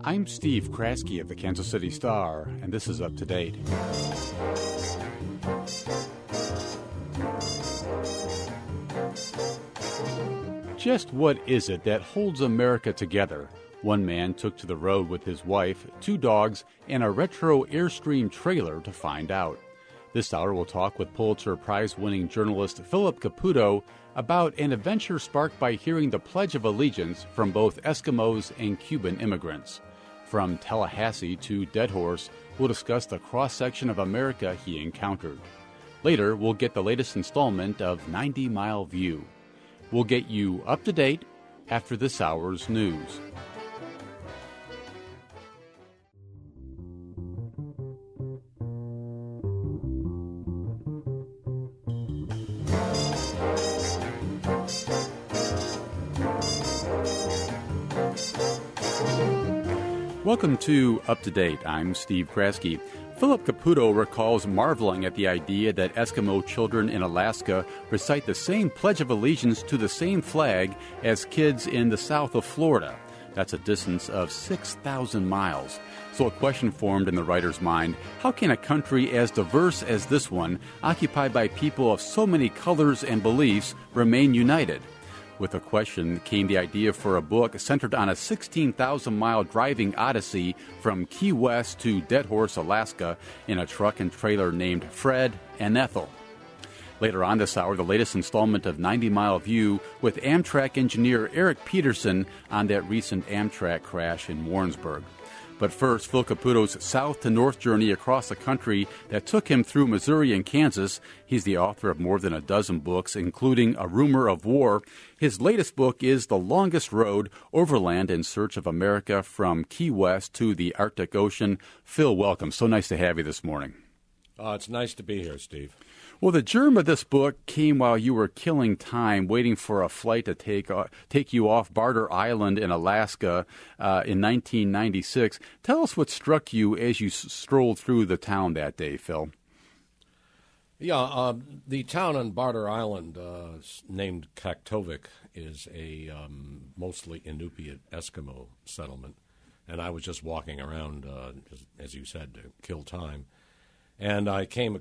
I'm Steve Kraske of the Kansas City Star, and this is Up to Date. Just what is it that holds America together? One man took to the road with his wife, 2 dogs, and a retro Airstream trailer to find out. This hour we'll talk with Pulitzer Prize-winning journalist Philip Caputo about an adventure sparked by hearing the Pledge of Allegiance from both Eskimos and Cuban immigrants. From Tallahassee to Deadhorse, we'll discuss the cross-section of America he encountered. Later, we'll get the latest installment of 90 Mile View. We'll get you up to date after this hour's news. Welcome to Up to Date. I'm Steve Kraske. Philip Caputo recalls marveling at the idea that Eskimo children in Alaska recite the same Pledge of Allegiance to the same flag as kids in the south of Florida. That's a distance of 6,000 miles. So a question formed in the writer's mind: how can a country as diverse as this one, occupied by people of so many colors and beliefs, remain united? With the question came the idea for a book centered on a 16,000-mile driving odyssey from Key West to Deadhorse, Alaska, in a truck and trailer named Fred and Ethel. Later on this hour, the latest installment of 90 Mile View with Amtrak engineer Eric Peterson on that recent Amtrak crash in Warrensburg. But first, Phil Caputo's south to north journey across the country that took him through Missouri and Kansas. He's the author of more than a dozen books, including A Rumor of War. His latest book is The Longest Road, Overland in Search of America from Key West to the Arctic Ocean. Phil, welcome. So nice to have you this morning. It's nice to be here, Steve. Well, the germ of this book came while you were killing time waiting for a flight to take you off Barter Island in Alaska in 1996. Tell us what struck you as you strolled through the town that day, Phil. Yeah, the town on Barter Island, named Kaktovik, is a mostly Inupiat Eskimo settlement. And I was just walking around, as you said, to kill time. And I went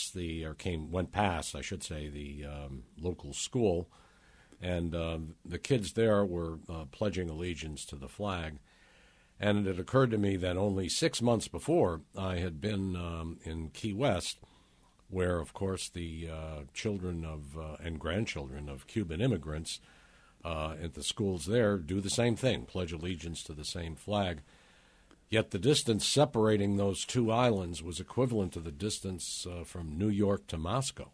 past the local school, and the kids there were pledging allegiance to the flag. And it occurred to me that only 6 months before, I had been in Key West, where, of course, the children of and grandchildren of Cuban immigrants at the schools there do the same thing, pledge allegiance to the same flag. Yet the distance separating those two islands was equivalent to the distance from New York to Moscow.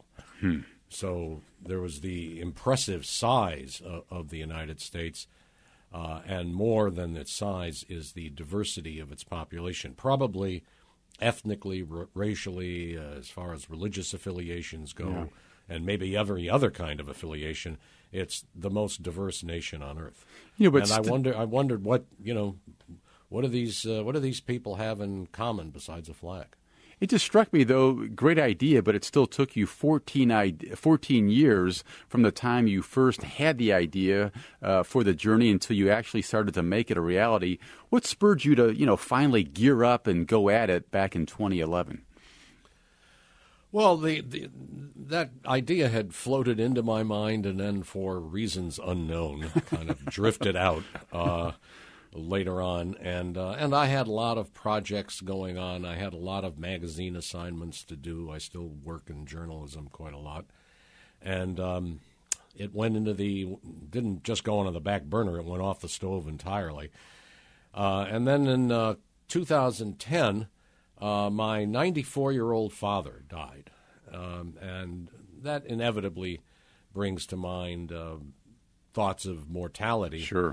So there was the impressive size of the United States, and more than its size is the diversity of its population, probably ethnically, racially, as far as religious affiliations go, and maybe every other kind of affiliation. It's the most diverse nation on earth. And I wondered what, what do these people have in common besides a flag? It just struck me, though, great idea, but it still took you 14 years from the time you first had the idea for the journey until you actually started to make it a reality. What spurred you to, finally gear up and go at it back in 2011? Well, that idea had floated into my mind and then, for reasons unknown, kind of drifted out later on, and I had a lot of projects going on. I had a lot of magazine assignments to do. I still work in journalism quite a lot, and it went into didn't just go on the back burner. It went off the stove entirely. And then in 2010, my 94-year-old father died, and that inevitably brings to mind thoughts of mortality. Sure.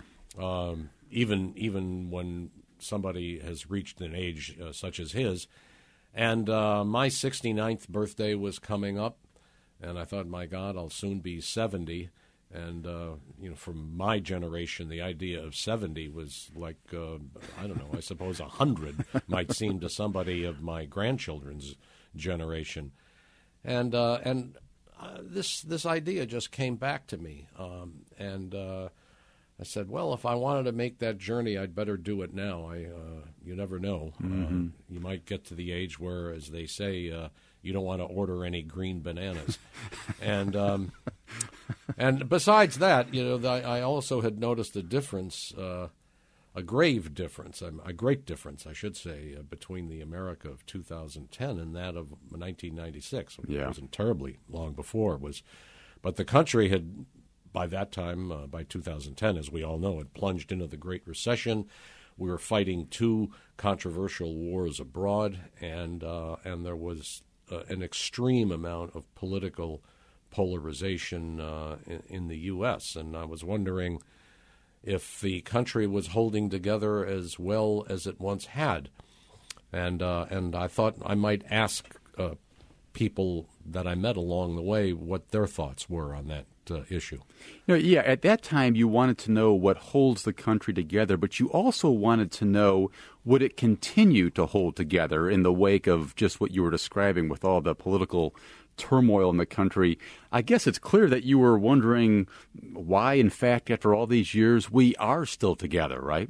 Even when somebody has reached an age such as his. And my 69th birthday was coming up, and I thought, my God, I'll soon be 70. And, from my generation, the idea of 70 was like, I suppose 100 might seem to somebody of my grandchildren's generation. And this idea just came back to me. I said, well, if I wanted to make that journey, I'd better do it now. You never know. You might get to the age where, as they say, you don't want to order any green bananas. And besides that, I also had noticed a difference, a great difference, I should say, between the America of 2010 and that of 1996. Yeah. It wasn't terribly long before. But the country had, by that time, by 2010, as we all know, had plunged into the Great Recession. We were fighting two controversial wars abroad, and there was an extreme amount of political polarization in the U.S. And I was wondering if the country was holding together as well as it once had. And I thought I might ask people that I met along the way what their thoughts were on that issue. Yeah, at that time you wanted to know what holds the country together, but you also wanted to know, would it continue to hold together in the wake of just what you were describing with all the political turmoil in the country? I guess it's clear that you were wondering why, in fact, after all these years, we are still together, right?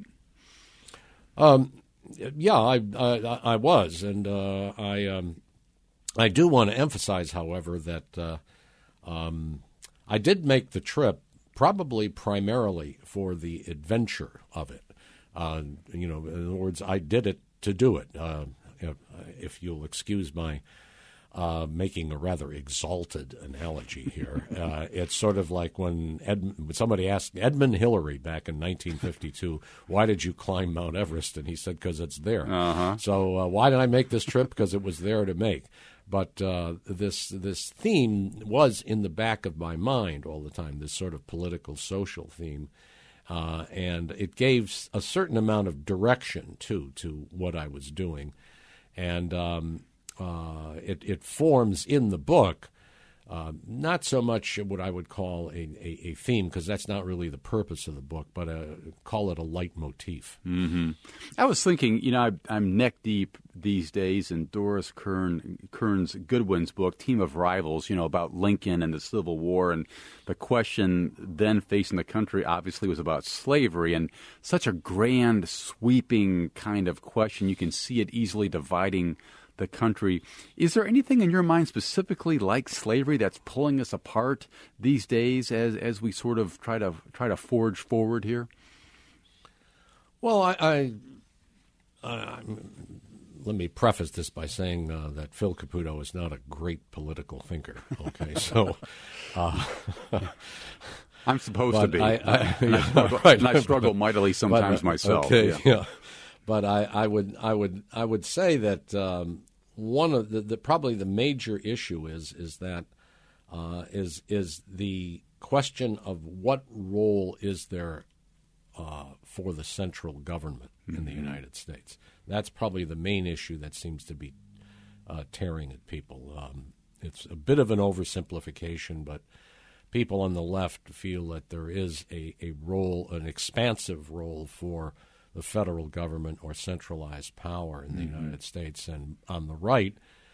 Yeah, I was, and I do want to emphasize, however, that I did make the trip probably primarily for the adventure of it. In other words, I did it to do it. If you'll excuse my making a rather exalted analogy here, it's sort of like when somebody asked Edmund Hillary back in 1952, why did you climb Mount Everest? And he said, because it's there. So why did I make this trip? Because it was there to make. But this theme was in the back of my mind all the time, this sort of political, social theme. And it gave a certain amount of direction, too, to what I was doing. And it forms in the book not so much what I would call a theme, because that's not really the purpose of the book, but call it a leitmotif. Mm-hmm. I was thinking, I'm neck deep these days in Doris Kearns Goodwin's book, Team of Rivals, about Lincoln and the Civil War. And the question then facing the country obviously was about slavery, and such a grand, sweeping kind of question. You can see it easily dividing the country. Is there anything in your mind specifically like slavery that's pulling us apart these days as we sort of try to forge forward here? Well, I let me preface this by saying that Phil Caputo is not a great political thinker. Okay, so I'm supposed to be. And I struggle mightily sometimes myself. Okay, yeah. But I would say that one of the probably the major issue is that the question of what role is there for the central government in the United States. That's probably the main issue that seems to be tearing at people. It's a bit of an oversimplification, but people on the left feel that there is a role, an expansive role for the federal government or centralized power in the United States, and on the right,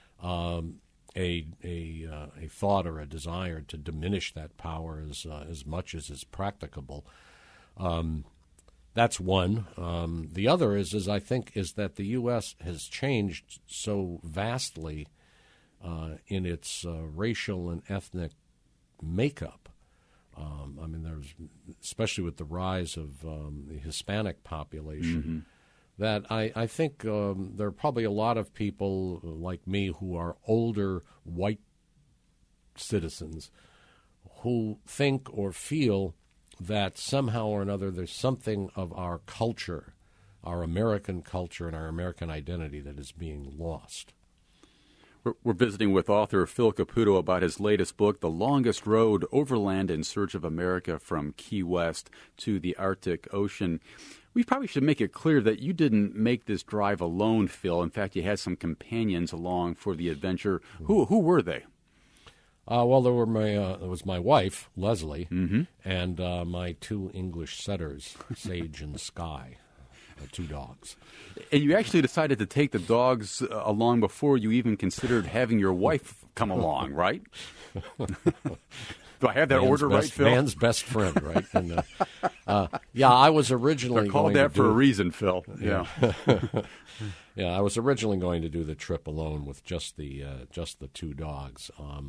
a thought or a desire to diminish that power as much as is practicable. That's one. The other is I think that the U.S. has changed so vastly in its racial and ethnic makeup. There's, especially with the rise of the Hispanic population, that I think there are probably a lot of people like me who are older white citizens who think or feel that somehow or another there's something of our culture, our American culture and our American identity that is being lost. We're visiting with author Phil Caputo about his latest book, The Longest Road, Overland in Search of America from Key West to the Arctic Ocean. We probably should make it clear that you didn't make this drive alone, Phil. In fact, you had some companions along for the adventure. Who were they? Well, there was my wife, Leslie, and my two English setters, Sage and Sky. Two dogs. And you actually decided to take the dogs along before you even considered having your wife come along, right? Do I have that order right, Phil? Man's best friend, right? And, I was originally They're called that for a reason, Phil. Yeah. Yeah, I was originally going to do the trip alone with just the two dogs,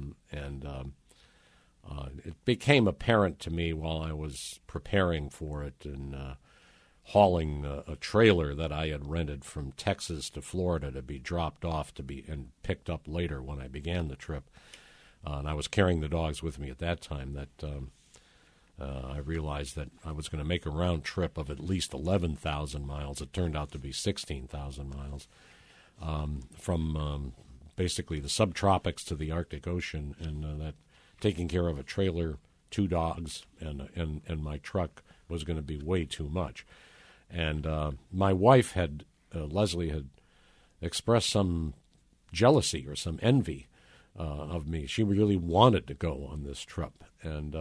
it became apparent to me while I was preparing for it and hauling a trailer that I had rented from Texas to Florida to be dropped off and picked up later when I began the trip. And I was carrying the dogs with me at that time that I realized that I was going to make a round trip of at least 11,000 miles. It turned out to be 16,000 miles from basically the subtropics to the Arctic Ocean, and that taking care of a trailer, two dogs, and my truck was going to be way too much. And my wife Leslie had expressed some jealousy or some envy of me. She really wanted to go on this trip, and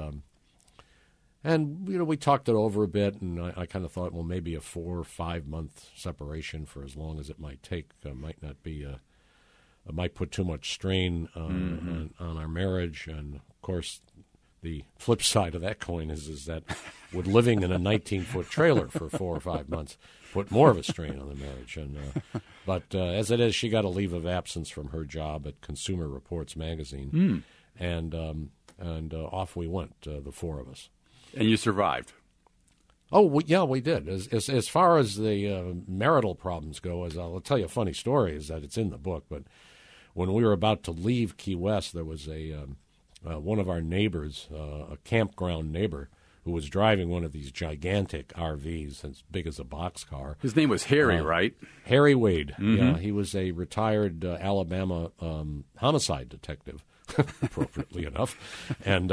we talked it over a bit, and I kind of thought, well, maybe a 4 or 5 month separation for as long as it might take might not be it might put too much strain on our marriage. And of course, the flip side of that coin is that with living in a 19-foot trailer for 4 or 5 months put more of a strain on the marriage. And but as it is, she got a leave of absence from her job at Consumer Reports magazine, and off we went, the four of us. And you survived. Oh, we did. As far as the marital problems go, as I'll tell you a funny story, is that it's in the book. But when we were about to leave Key West, there was one of our neighbors, a campground neighbor, who was driving one of these gigantic RVs as big as a boxcar. His name was Harry, right? Harry Wade. Mm-hmm. Yeah, he was a retired Alabama homicide detective, appropriately enough, and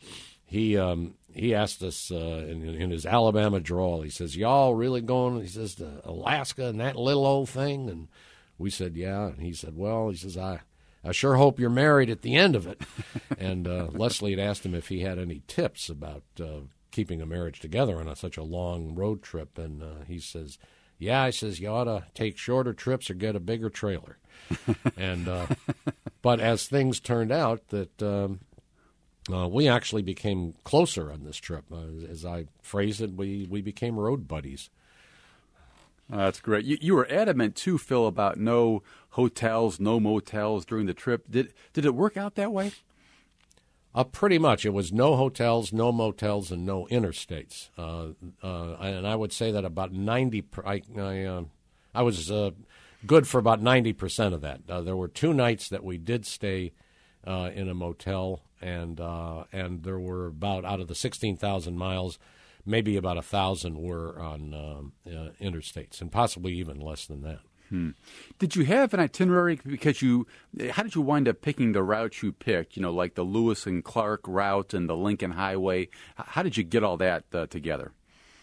he asked us in his Alabama drawl. He says, "Y'all really going?" He says, "to Alaska and that little old thing?" And we said, "Yeah." And he said, "Well," he says, I sure hope you're married at the end of it." And Leslie had asked him if he had any tips about keeping a marriage together on such a long road trip. And he says, "Yeah," he says, "you ought to take shorter trips or get a bigger trailer." And but as things turned out, that we actually became closer on this trip. As I phrase it, we became road buddies. That's great. You were adamant, too, Phil, about no hotels, no motels during the trip. Did it work out that way? Pretty much. It was no hotels, no motels, and no interstates. And I would say that about 90. I was good for about 90% of that. There were 2 nights that we did stay in a motel, and there were about, out of the 16,000 miles, maybe about 1,000 were on interstates, and possibly even less than that. Did you have an itinerary? How did you wind up picking the route you picked? Like the Lewis and Clark route and the Lincoln Highway. How did you get all that together?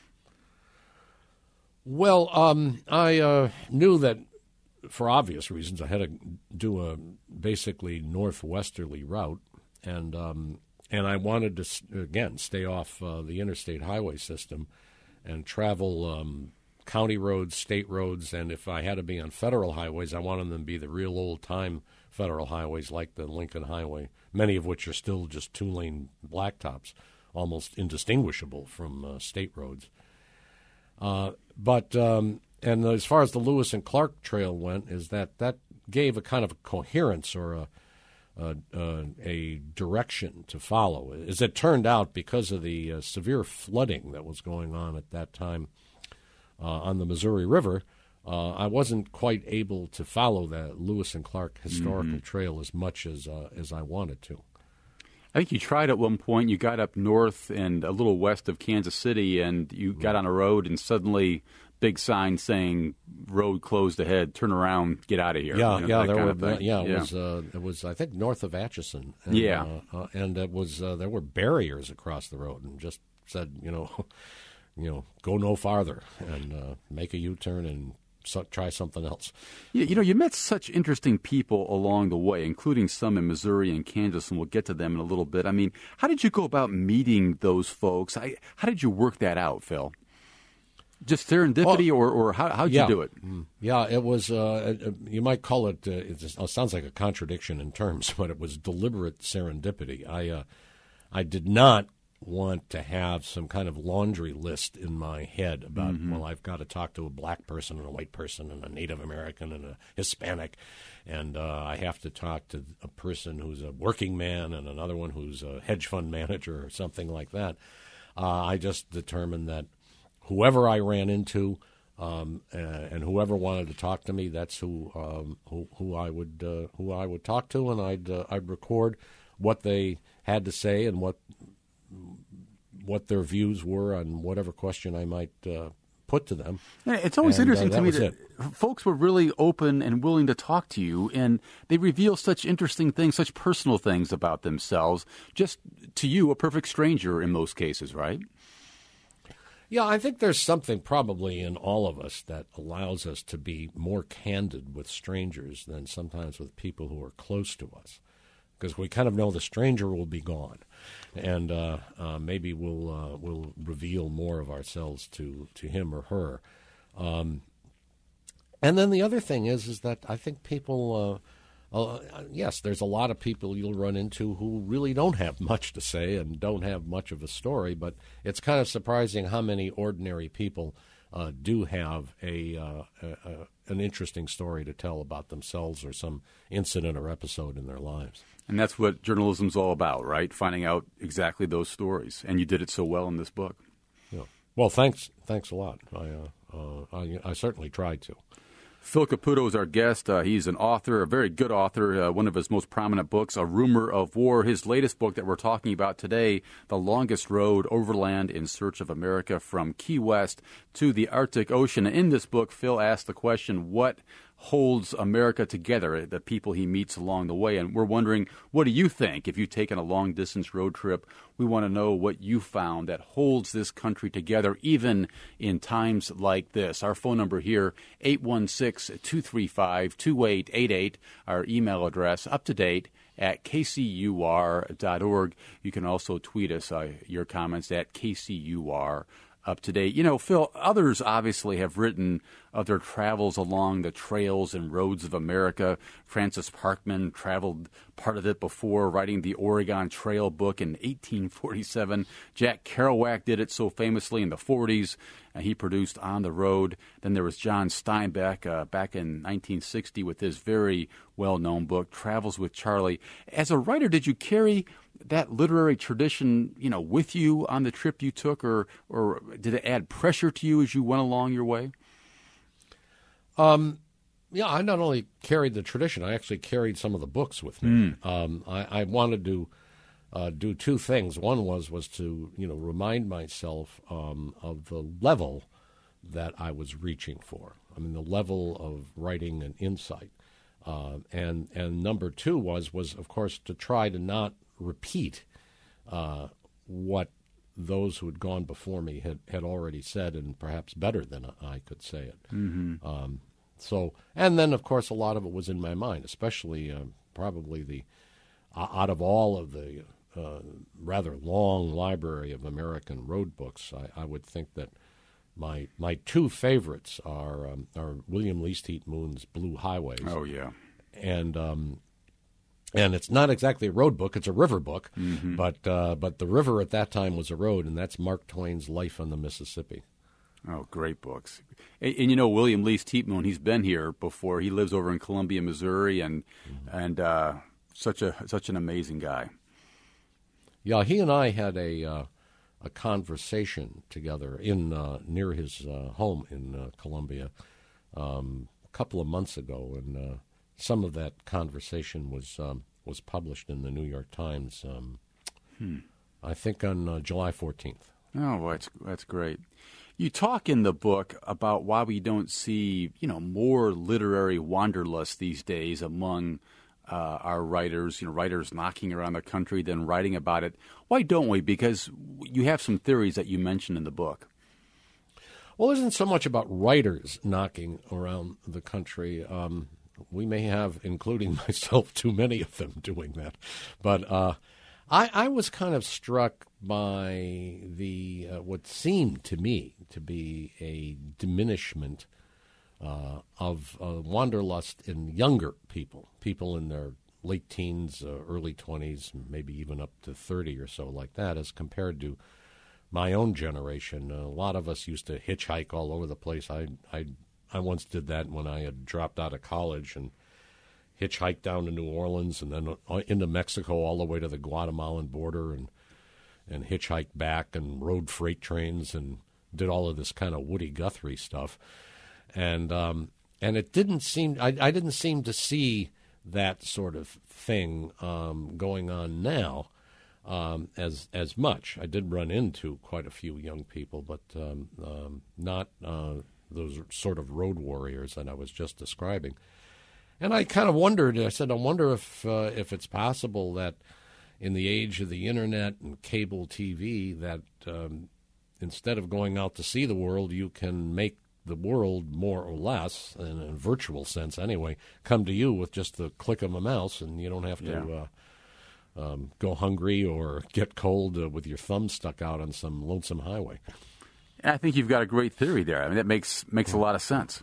Well, I knew that for obvious reasons I had to do a basically northwesterly route, and I wanted to again stay off the interstate highway system and travel county roads, state roads, and if I had to be on federal highways, I wanted them to be the real old-time federal highways like the Lincoln Highway, many of which are still just 2-lane blacktops, almost indistinguishable from state roads. But as far as the Lewis and Clark Trail went, is that gave a kind of a coherence or a direction to follow. As it turned out, because of the severe flooding that was going on at that time on the Missouri River, I wasn't quite able to follow that Lewis and Clark historical trail as much as I wanted to. I think you tried at one point. You got up north and a little west of Kansas City, and you got on a road, and suddenly big sign saying "road closed ahead, turn around, get out of here." It was I think north of Atchison. And, and it was there were barriers across the road, and just said go no farther and make a U-turn and try something else. You met such interesting people along the way, including some in Missouri and Kansas, and we'll get to them in a little bit. I mean, how did you go about meeting those folks? How did you work that out, Phil? Just serendipity, or how'd you do it? Yeah, it was, you might call it, it sounds like a contradiction in terms, but it was deliberate serendipity. I did not want to have some kind of laundry list in my head about, well, I've got to talk to a black person and a white person and a Native American and a Hispanic, and I have to talk to a person who's a working man and another one who's a hedge fund manager or something like that. I just determined that whoever I ran into and whoever wanted to talk to me, that's who I would talk to, and I'd record what they had to say and what their views were on whatever question I might put to them. Yeah, it's always interesting to me that folks were really open and willing to talk to you, and they reveal such interesting things, such personal things about themselves, just to you, a perfect stranger in most cases, right? Yeah, I think there's something probably in all of us that allows us to be more candid with strangers than sometimes with people who are close to us, because we kind of know the stranger will be gone, and maybe we'll reveal more of ourselves to him or her. And then the other thing is that I think people, yes, there's a lot of people you'll run into who really don't have much to say and don't have much of a story, but it's kind of surprising how many ordinary people do have an interesting story to tell about themselves or some incident or episode in their lives. And that's what journalism's all about, right? Finding out exactly those stories. And you did it so well in this book. Yeah. Well, thanks a lot. I certainly tried to. Phil Caputo is our guest. He's an author, a very good author. One of his most prominent books, A Rumor of War. His latest book that we're talking about today, The Longest Road Overland in Search of America from Key West to the Arctic Ocean. In this book, Phil asked the question, what holds America together, the people he meets along the way? And we're wondering, what do you think? If you've taken a long-distance road trip, we want to know what you found that holds this country together, even in times like this. Our phone number here, 816-235-2888. Our email address, uptodate at kcur.org. You can also tweet us your comments at KCUR Up to Date. You know, Phil, others obviously have written of their travels along the trails and roads of America. Francis Parkman traveled part of it before writing the Oregon Trail book in 1847. Jack Kerouac did it so famously in the 40s. He produced On the Road. Then there was John Steinbeck back in 1960 with his very well-known book, Travels with Charlie. As a writer, did you carry that literary tradition, you know, with you on the trip you took, or did it add pressure to you as you went along your way? Yeah, I not only carried the tradition, I actually carried some of the books with me. I wanted to do two things. One was to, you know, remind myself of the level that I was reaching for. I mean, the level of writing and insight. And number two was of course to try to not repeat what those who had gone before me had already said, and perhaps better than I could say it. So, and then of course a lot of it was in my mind, especially probably out of all of the rather long library of American road books, I would think that my two favorites are William Least Moon's Blue Highways. Oh yeah, and it's not exactly a road book; it's a river book. But the river at that time was a road, and that's Mark Twain's Life on the Mississippi. Oh, great books. And you know, William Least Moon, he's been here before. He lives over in Columbia, Missouri, and such an amazing guy. Yeah, he and I had a conversation together in near his home in Columbia a couple of months ago, and some of that conversation was published in the New York Times. I think on July 14th. Oh, well, that's great. You talk in the book about why we don't see, you know, more literary wanderlust these days among our writers, you know, writers knocking around the country, then writing about it. Why don't we? Because you have some theories that you mention in the book. Well, it isn't so much about writers knocking around the country. We may have, including myself, too many of them doing that. But I was kind of struck by the what seemed to me to be a diminishment of wanderlust in younger people in their late teens, early 20s, maybe even up to 30 or so like that, as compared to my own generation. A lot of us used to hitchhike all over the place. I once did that when I had dropped out of college and hitchhiked down to New Orleans and then into Mexico all the way to the Guatemalan border and hitchhiked back and rode freight trains and did all of this kind of Woody Guthrie stuff. And it didn't seem I didn't seem to see that sort of thing going on now as much. I did run into quite a few young people, but not those sort of road warriors that I was just describing. And I kind of wondered. I said, I wonder if it's possible that in the age of the internet and cable TV, that instead of going out to see the world, you can make the world more or less, in a virtual sense anyway, come to you with just the click of a mouse, and you don't have to go hungry or get cold with your thumb stuck out on some lonesome highway. I think you've got a great theory there. I mean, that makes a lot of sense.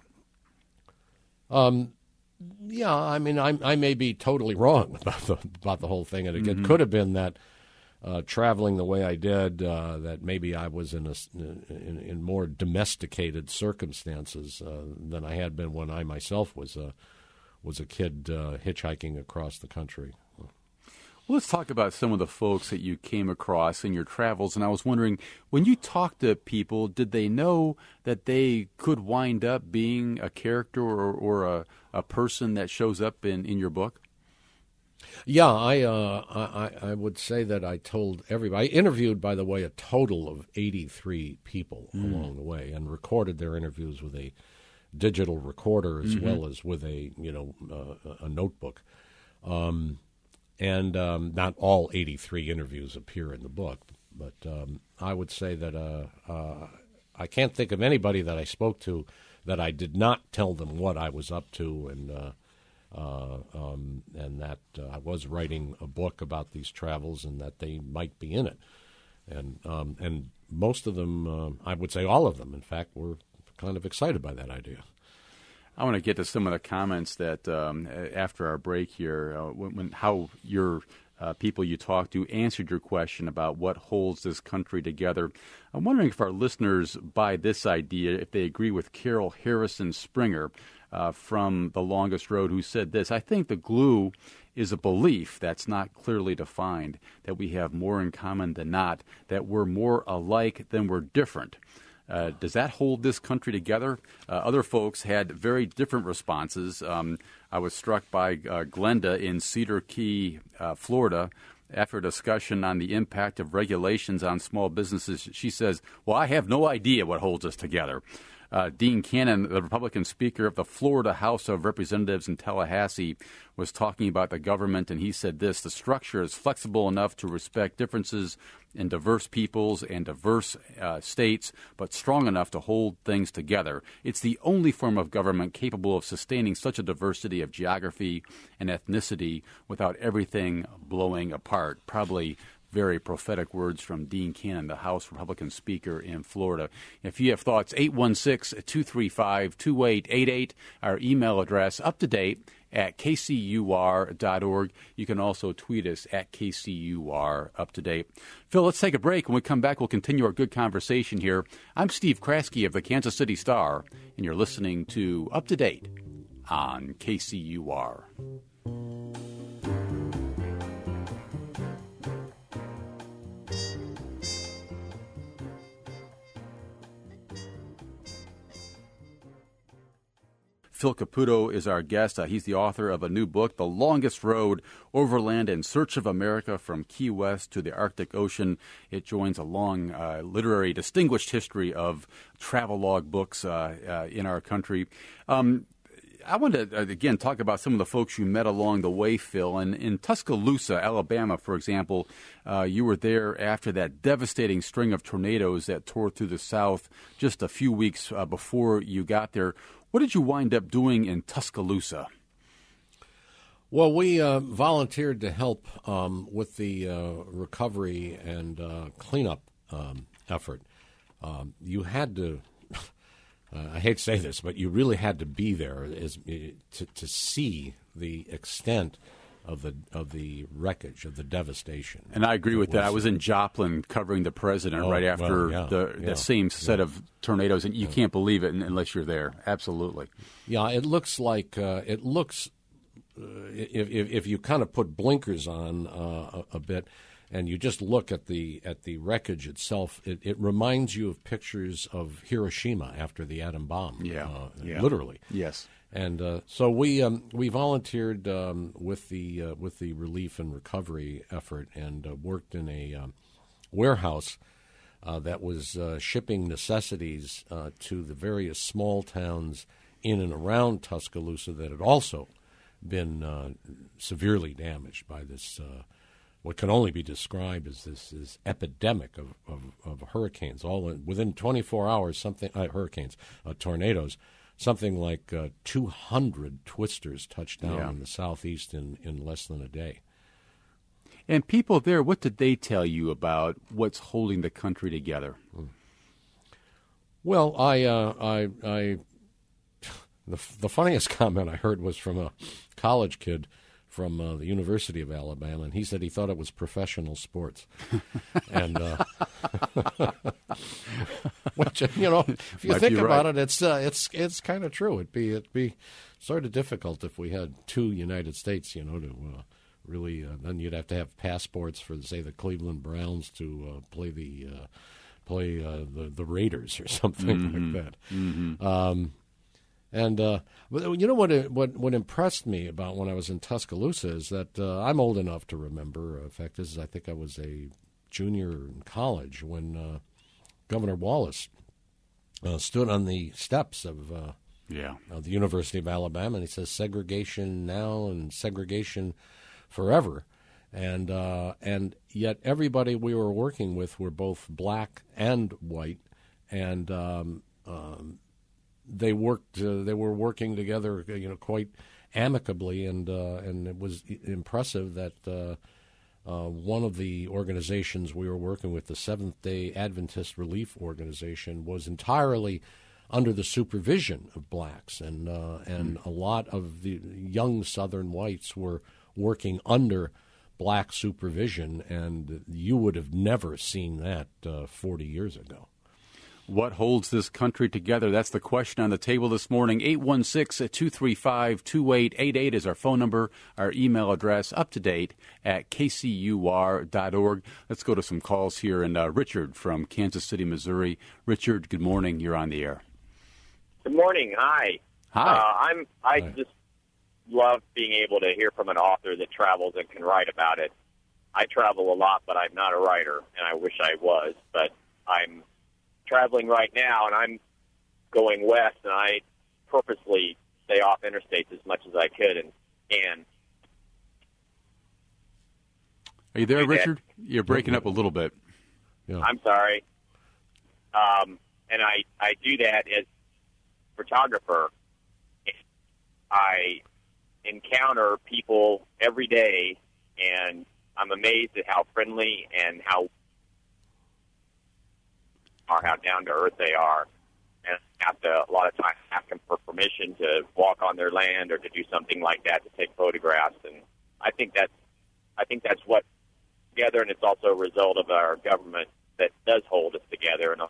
Yeah, I mean, I may be totally wrong about the whole thing, and it could have been that traveling the way I did, that maybe I was in more domesticated circumstances than I had been when I myself was a kid hitchhiking across the country. Well, let's talk about some of the folks that you came across in your travels. And I was wondering, when you talked to people, did they know that they could wind up being a character or a person that shows up in your book? Yeah, I would say that I told everybody. I interviewed, by the way, a total of 83 people along the way, and recorded their interviews with a digital recorder as well as with a notebook. And not all 83 interviews appear in the book, but I would say that I can't think of anybody that I spoke to that I did not tell them what I was up to, and that I was writing a book about these travels and that they might be in it. And most of them, I would say all of them, in fact, were kind of excited by that idea. I want to get to some of the comments that after our break here, how your people you talked to answered your question about what holds this country together. I'm wondering if our listeners buy this idea, if they agree with Carol Harrison Springer from The Longest Road, who said this: I think the glue is a belief that's not clearly defined, that we have more in common than not, that we're more alike than we're different. Does that hold this country together? Other folks had very different responses. I was struck by Glenda in Cedar Key, Florida. After a discussion on the impact of regulations on small businesses, she says, well, I have no idea what holds us together. Dean Cannon, the Republican Speaker of the Florida House of Representatives in Tallahassee, was talking about the government, and he said this: the structure is flexible enough to respect differences in diverse peoples and diverse states, but strong enough to hold things together. It's the only form of government capable of sustaining such a diversity of geography and ethnicity without everything blowing apart. Probably very prophetic words from Dean Cannon, the House Republican Speaker in Florida. If you have thoughts, 816-235-2888, our email address, uptodate@kcur.org. You can also tweet us at KCUR-UpToDate. Phil, let's take a break. When we come back, we'll continue our good conversation here. I'm Steve Kraske of the Kansas City Star, and you're listening to Up to Date on KCUR. Phil Caputo is our guest. He's the author of a new book, The Longest Road, Overland in Search of America from Key West to the Arctic Ocean. It joins a long literary distinguished history of travelogue books in our country. I want to, again, talk about some of the folks you met along the way, Phil. And in Tuscaloosa, Alabama, for example, you were there after that devastating string of tornadoes that tore through the South just a few weeks before you got there. What did you wind up doing in Tuscaloosa? Well, we volunteered to help with the recovery and cleanup effort. You had to, I hate to say this, but you really had to be there to see the extent of the wreckage, of the devastation. And I agree with that. I was in Joplin covering the president right after the same set of tornadoes, and you can't believe it unless you're there. Absolutely. Yeah, it looks like if you kind of put blinkers on a bit, and you just look at the wreckage itself, it reminds you of pictures of Hiroshima after the atom bomb. Literally. Yes. And so we volunteered with the relief and recovery effort, and worked in a warehouse that was shipping necessities to the various small towns in and around Tuscaloosa that had also been severely damaged by this. What can only be described as this epidemic of hurricanes. Within 24 hours, tornadoes. Something like 200 twisters touched down in the southeast in less than a day. And people there, what did they tell you about what's holding the country together? Well, the funniest comment I heard was from a college kid from the University of Alabama, and he said he thought it was professional sports. And which, if you think about it, it's kind of true. It'd be sort of difficult if we had two United States, to really. Then you'd have to have passports for, say, the Cleveland Browns to play the Raiders or something like that. Mm-hmm. And what impressed me about when I was in Tuscaloosa is that I'm old enough to remember. In fact, I think I was a junior in college when Governor Wallace stood on the steps of the University of Alabama, and he says, "Segregation now and segregation forever." And yet everybody we were working with were both black and white, and they were working together, quite amicably, and it was impressive that one of the organizations we were working with, the Seventh-day Adventist Relief Organization, was entirely under the supervision of blacks, and a lot of the young Southern whites were working under black supervision, and you would have never seen that 40 years ago. What holds this country together? That's the question on the table this morning. 816-235-2888 is our phone number. Our email address, uptodate@kcur.org. Let's go to some calls here. And Richard from Kansas City, Missouri. Richard, good morning. You're on the air. Good morning. Hi. Hi. I just love being able to hear from an author that travels and can write about it. I travel a lot, but I'm not a writer, and I wish I was. But I'm traveling right now, and I'm going west, and I purposely stay off interstates as much as I could and can. Are you there, Richard? You're breaking up a little bit. Yeah. I'm sorry. And I do that as a photographer. I encounter people every day, and I'm amazed at how friendly and how down to earth they are, and I have to a lot of times ask them for permission to walk on their land or to do something like that, to take photographs. And I think that's what together, and it's also a result of our government that does hold us together. And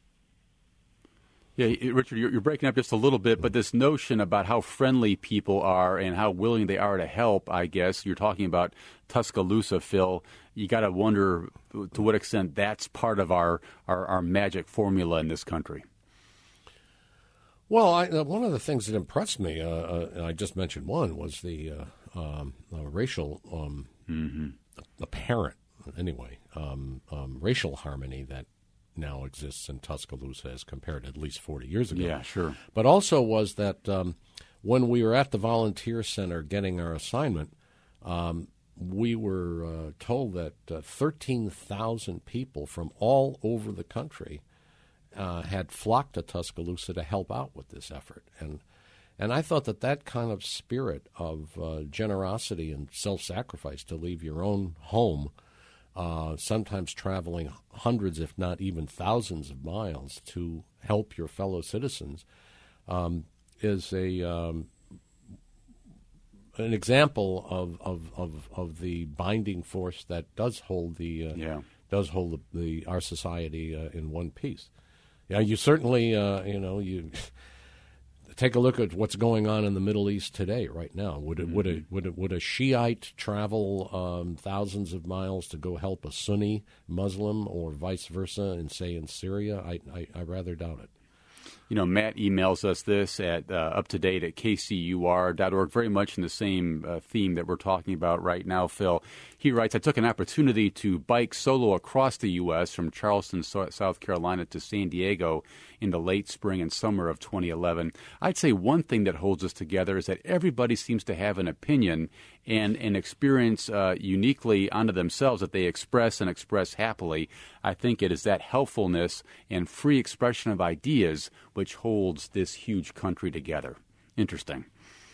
yeah, Richard, you're breaking up just a little bit, but this notion about how friendly people are and how willing they are to help, I guess, you're talking about Tuscaloosa, Phil. You got to wonder to what extent that's part of our magic formula in this country. Well, one of the things that impressed me, and I just mentioned one, was the racial, apparent, anyway, racial harmony that now exists in Tuscaloosa as compared to at least 40 years ago. Yeah, sure. But also was that when we were at the volunteer center getting our assignment, we were told that 13,000 people from all over the country had flocked to Tuscaloosa to help out with this effort. And I thought that kind of spirit of generosity and self-sacrifice to leave your own home, sometimes traveling hundreds, if not even thousands of miles to help your fellow citizens, is an example of the binding force that does hold our society in one piece. Yeah, you certainly you take a look at what's going on in the Middle East today, right now. Would a Shiite travel thousands of miles to go help a Sunni Muslim, or vice versa, in Syria? I rather doubt it. Matt emails us this at uptodate@kcur.org, very much in the same theme that we're talking about right now, Phil. He writes, I took an opportunity to bike solo across the U.S. from Charleston, South Carolina to San Diego in the late spring and summer of 2011. I'd say one thing that holds us together is that everybody seems to have an opinion and an experience uniquely unto themselves that they express and express happily. I think it is that helpfulness and free expression of ideas which holds this huge country together. Interesting.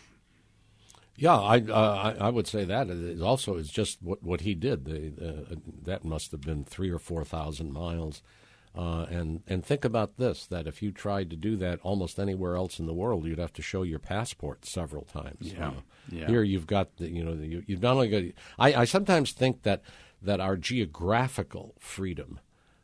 Yeah, I would say that is also is just what he did. That must have been 3,000 or 4,000 miles. And think about this: that if you tried to do that almost anywhere else in the world, you'd have to show your passport several times. Yeah. Here you've got you've not only got. I sometimes think that our geographical freedom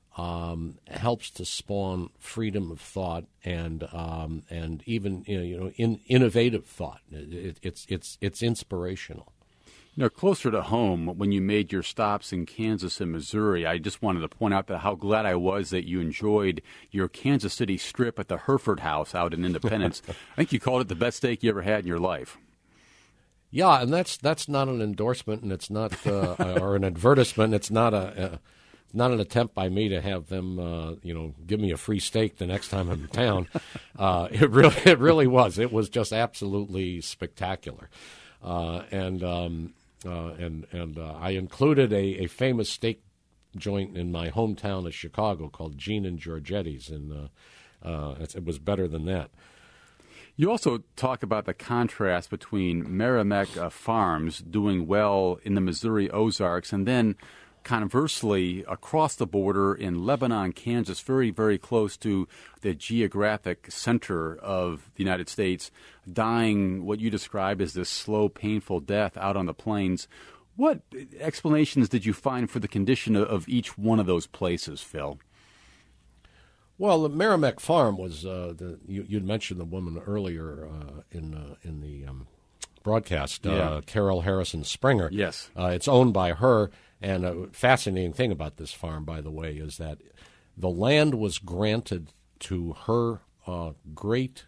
helps to spawn freedom of thought and even innovative thought. It's inspirational. Closer to home, when you made your stops in Kansas and Missouri, I just wanted to point out that how glad I was that you enjoyed your Kansas City strip at the Hereford House out in Independence. I think you called it the best steak you ever had in your life. Yeah, and that's not an endorsement, and it's not or an advertisement. It's not not an attempt by me to have them, give me a free steak the next time I'm in town. It really was. It was just absolutely spectacular. And I included a famous steak joint in my hometown of Chicago called Gene and Giorgetti's, and it was better than that. You also talk about the contrast between Merrimack Farms doing well in the Missouri Ozarks and then conversely across the border in Lebanon, Kansas, very, very close to the geographic center of the United States, dying what you describe as this slow, painful death out on the plains. What explanations did you find for the condition of each one of those places, Phil? Well, the Merrimack Farm was you'd mentioned the woman earlier in the broadcast, Carol Harrison Springer. Yes, it's owned by her. And a fascinating thing about this farm, by the way, is that the land was granted to her great,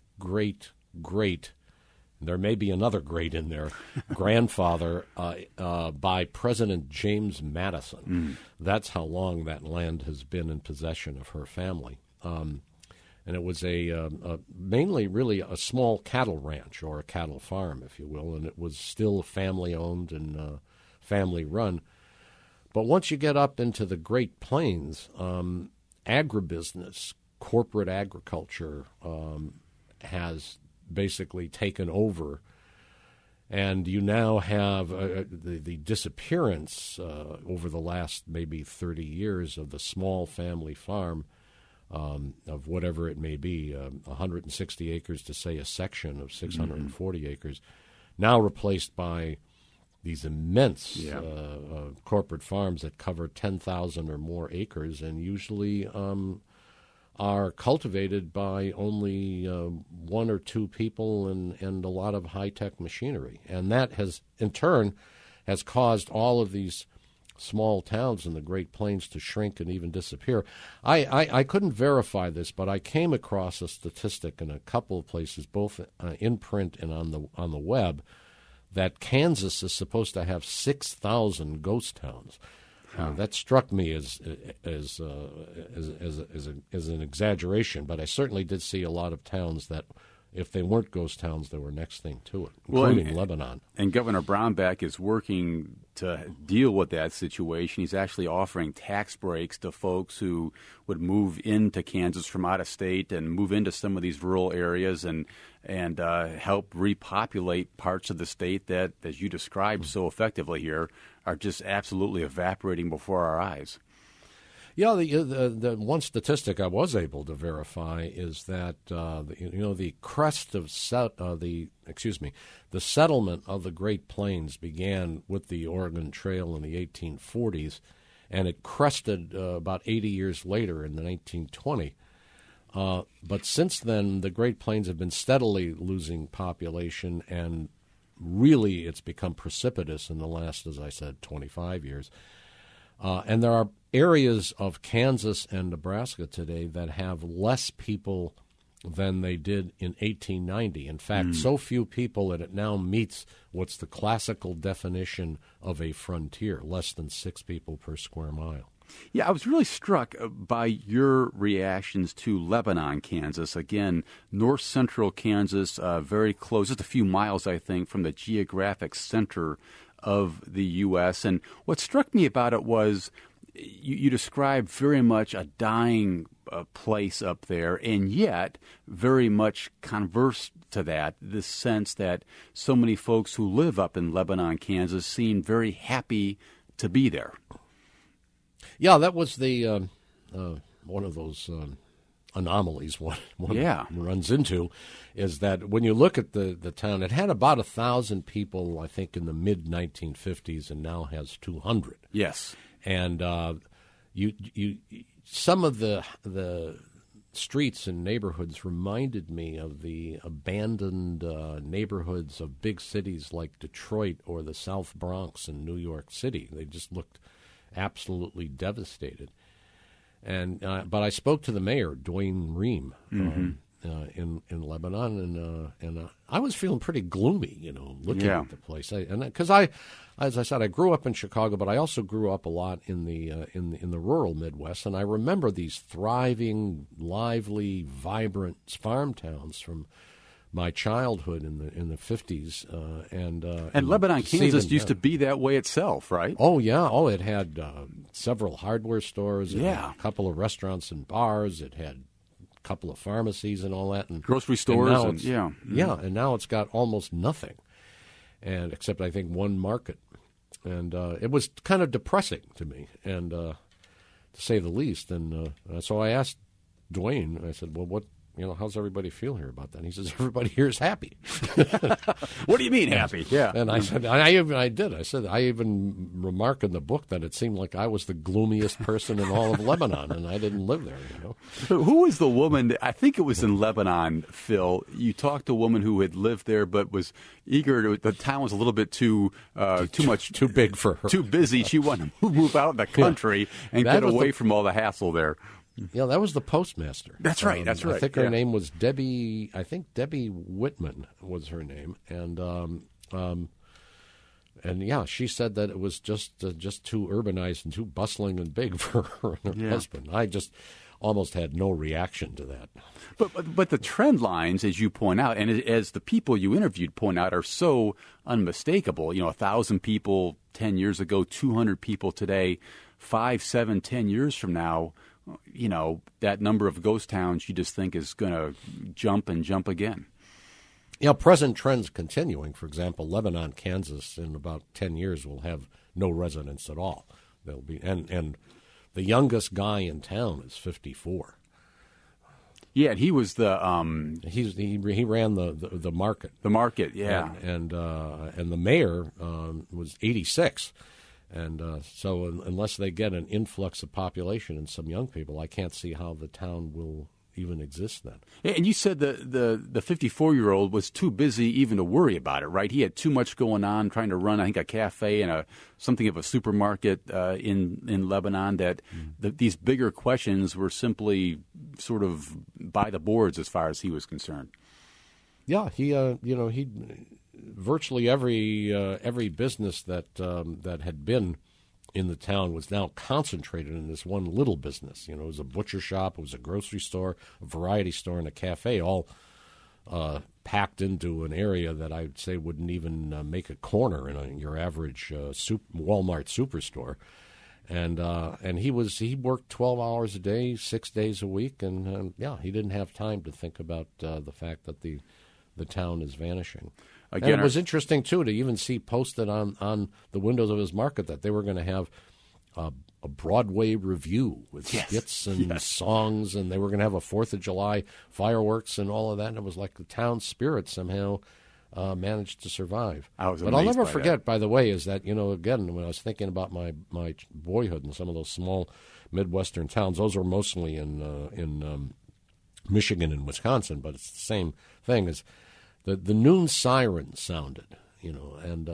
there may be another great in there, grandfather by President James Madison. That's how long that land has been in possession of her family. And it was mainly really a small cattle ranch, or a cattle farm, if you will, and it was still family-owned and family-run. But once you get up into the Great Plains, agribusiness, corporate agriculture has basically taken over, and you now have the disappearance over the last maybe 30 years of the small family farm of whatever it may be, 160 acres to, say, a section of 640 acres, now replaced by these immense corporate farms that cover 10,000 or more acres and usually are cultivated by only one or two people and a lot of high-tech machinery. And that has, in turn, has caused all of these small towns in the Great Plains to shrink and even disappear. I couldn't verify this, but I came across a statistic in a couple of places, both in print and on the web, that Kansas is supposed to have 6,000 ghost towns. That struck me as an exaggeration, but I certainly did see a lot of towns that, if they weren't ghost towns, they were next thing to it, including Lebanon. And Governor Brownback is working to deal with that situation. He's actually offering tax breaks to folks who would move into Kansas from out of state and move into some of these rural areas and help repopulate parts of the state that, as you described so effectively here, are just absolutely evaporating before our eyes. Yeah, the one statistic I was able to verify is that the crest of the settlement of the Great Plains began with the Oregon Trail in the 1840s, and it crested about 80 years later in the 1920. But since then, the Great Plains have been steadily losing population, and really it's become precipitous in the last, as I said, 25 years. And there are areas of Kansas and Nebraska today that have less people than they did in 1890. In fact, so few people that it now meets what's the classical definition of a frontier, less than 6 people per square mile. Yeah, I was really struck by your reactions to Lebanon, Kansas. Again, north-central Kansas, very close, just a few miles, I think, from the geographic center of the U.S. And what struck me about it was you described very much a dying place up there, and yet very much converse to that, the sense that so many folks who live up in Lebanon, Kansas, seem very happy to be there. Yeah, that was the one of those anomalies one runs into, is that when you look at the town, it had about 1,000 people, I think, in the mid-1950s, and now has 200. Yes. And some of the streets and neighborhoods reminded me of the abandoned neighborhoods of big cities like Detroit or the South Bronx in New York City. They just looked absolutely devastated. And but I spoke to the mayor, Dwayne Ream, in Lebanon, and I was feeling pretty gloomy, looking at the place. Because as I said, I grew up in Chicago, but I also grew up a lot in the rural Midwest, and I remember these thriving, lively, vibrant farm towns from my childhood in the 50s, and Lebanon, Kansas used to be that way itself, right? Oh yeah, it had several hardware stores, it had a couple of restaurants and bars, it had a couple of pharmacies and all that, and grocery stores, and now it's got almost nothing, and except I think one market, and it was kind of depressing to me, and to say the least, and so I asked Dwayne, I said, well, what? How's everybody feel here about that? And he says, everybody here is happy. What do you mean happy? Yeah. And I said, I did. I said, I even remark in the book that it seemed like I was the gloomiest person in all of Lebanon, and I didn't live there, Who was the woman? I think it was in Lebanon, Phil. You talked to a woman who had lived there but was eager the town was a little bit too big for her. Too busy. She wanted to move out in the country and get away from all the hassle there. Yeah, that was the postmaster. That's right. That's right. I think her name was Debbie. I think Debbie Whitman was her name, and yeah, she said that it was just too urbanized and too bustling and big for her and her husband. I just almost had no reaction to that. But the trend lines, as you point out, and as the people you interviewed point out, are so unmistakable. 1,000 people 10 years ago, 200 people today, 5, 7, 10 years from now. That number of ghost towns you just think is going to jump and jump again. Present trends continuing. For example, Lebanon, Kansas, in about 10 years will have no residents at all. There'll be and the youngest guy in town is 54. Yeah, and he was the he ran the market. The market, yeah, and the mayor was 86. And so unless they get an influx of population and some young people, I can't see how the town will even exist then. And you said the 54-year-old was too busy even to worry about it, right? He had too much going on, trying to run, I think, a cafe and something of a supermarket in Lebanon, that these bigger questions were simply sort of by the boards as far as he was concerned. Yeah, he virtually every business that had been in the town was now concentrated in this one little business. It was a butcher shop, it was a grocery store, a variety store, and a cafe, all packed into an area that I'd say wouldn't even make a corner in your average Walmart superstore. And he worked 12 hours a day, 6 days a week, and he didn't have time to think about the fact that the town is vanishing. Again, and it was interesting, too, to even see posted on the windows of his market that they were going to have a Broadway review with skits and songs, and they were going to have a 4th of July fireworks and all of that, and it was like the town spirit somehow managed to survive. But I'll never forget, by the way, is that, again, when I was thinking about my boyhood in some of those small Midwestern towns, those are mostly in Michigan and Wisconsin, but it's the same thing. As the noon siren sounded, and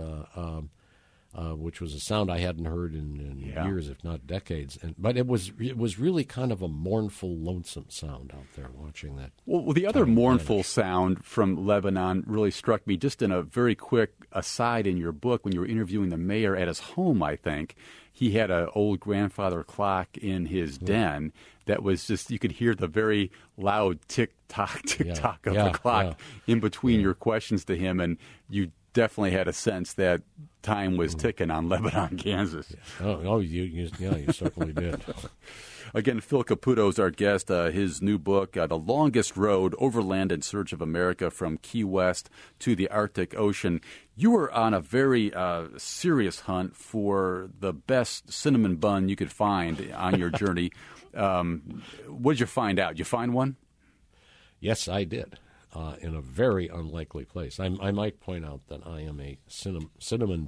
which was a sound I hadn't heard in years, if not decades. But it was really kind of a mournful, lonesome sound out there watching that. Well, the other mournful sound from Lebanon really struck me just in a very quick aside in your book when you were interviewing the mayor at his home, I think. He had an old grandfather clock in his den that was just, you could hear the very loud tick-tock of the clock in between your questions to him, and you definitely had a sense that time was ticking on Lebanon, Kansas. You certainly did. Again, Phil Caputo is our guest. His new book, The Longest Road, Overland in Search of America from Key West to the Arctic Ocean. You were on a very serious hunt for the best cinnamon bun you could find on your journey. What did you find out? Did you find one? Yes, I did. In a very unlikely place. I might point out that I am a cinnamon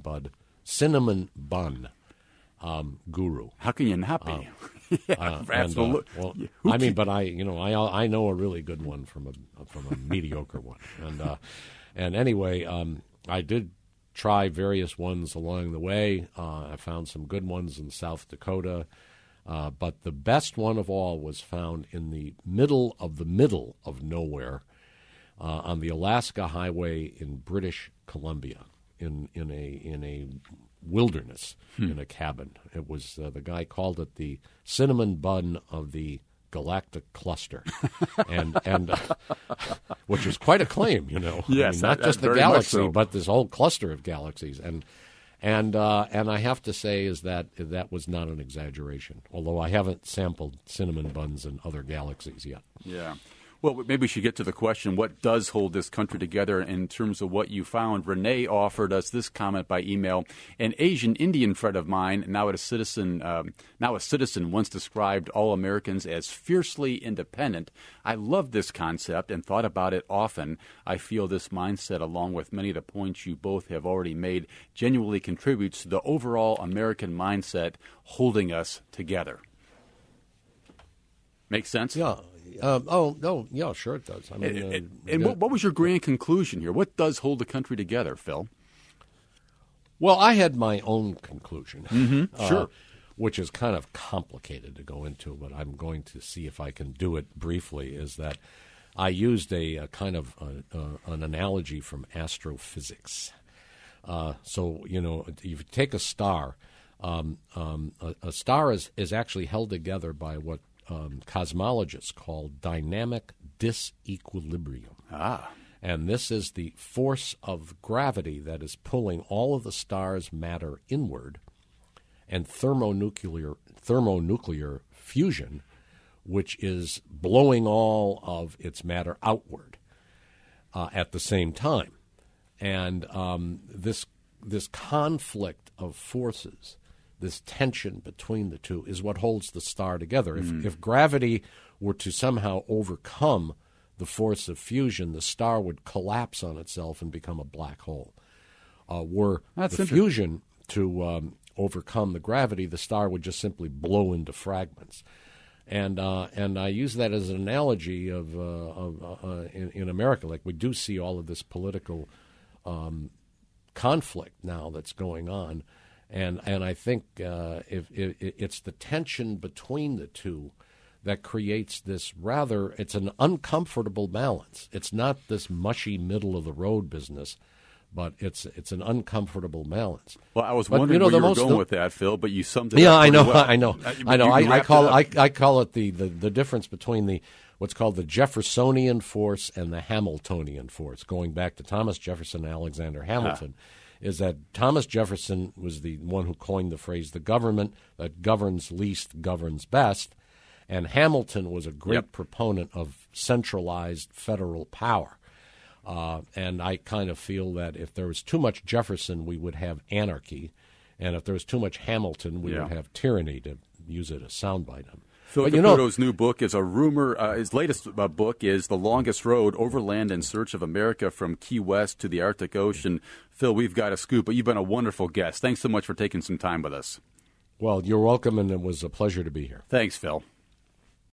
bun guru. How can you not be? Absolutely. But I know a really good one from a mediocre one. And anyway, I did try various ones along the way. I found some good ones in South Dakota. But the best one of all was found in the middle of nowhere. On the Alaska Highway in British Columbia, in a wilderness, in a cabin. It was the guy called it the cinnamon bun of the galactic cluster, and which is quite a claim, Yes, not just the galaxy, but this whole cluster of galaxies, and I have to say is that was not an exaggeration. Although I haven't sampled cinnamon buns in other galaxies yet. Yeah. Well, maybe we should get to the question, what does hold this country together in terms of what you found? Renee offered us this comment by email. An Asian Indian friend of mine, now a citizen, once described all Americans as fiercely independent. I love this concept and thought about it often. I feel this mindset, along with many of the points you both have already made, genuinely contributes to the overall American mindset holding us together. Make sense? Yeah. Sure it does. What was your grand conclusion here? What does hold the country together, Phil? Well, I had my own conclusion, Sure, which is kind of complicated to go into, but I'm going to see if I can do it briefly. Is that I used a kind of an analogy from astrophysics. So if you take a star, a star is actually held together by what cosmologists call dynamic disequilibrium. And this is the force of gravity that is pulling all of the star's matter inward, and thermonuclear fusion, which is blowing all of its matter outward at the same time. And this conflict of forces, this tension between the two, is what holds the star together. If gravity were to somehow overcome the force of fusion, the star would collapse on itself and become a black hole. Were the fusion to overcome the gravity, the star would just simply blow into fragments. And I use that as an analogy of in America. Like, we do see all of this political conflict now that's going on. And I think if it's the tension between the two that creates this it's an uncomfortable balance. It's not this mushy middle-of-the-road business, but it's an uncomfortable balance. Well, I was wondering where you were going with that, Phil, but you summed it up. Yeah, I know. Well. I call it the difference between what's called the Jeffersonian force and the Hamiltonian force, going back to Thomas Jefferson and Alexander Hamilton. Is that Thomas Jefferson was the one who coined the phrase, the government that governs least governs best, and Hamilton was a great proponent of centralized federal power. And I kind of feel that if there was too much Jefferson, we would have anarchy, And if there was too much Hamilton, we would have Tyranny, to use it as soundbite. Phil Caputo's new book is a rumor. His latest book is The Longest Road, Overland in Search of America from Key West to the Arctic Ocean. Phil, we've got a scoop, but you've been a wonderful guest. Thanks so much for taking some time with us. Well, you're welcome, and it was a pleasure to be here. Thanks, Phil.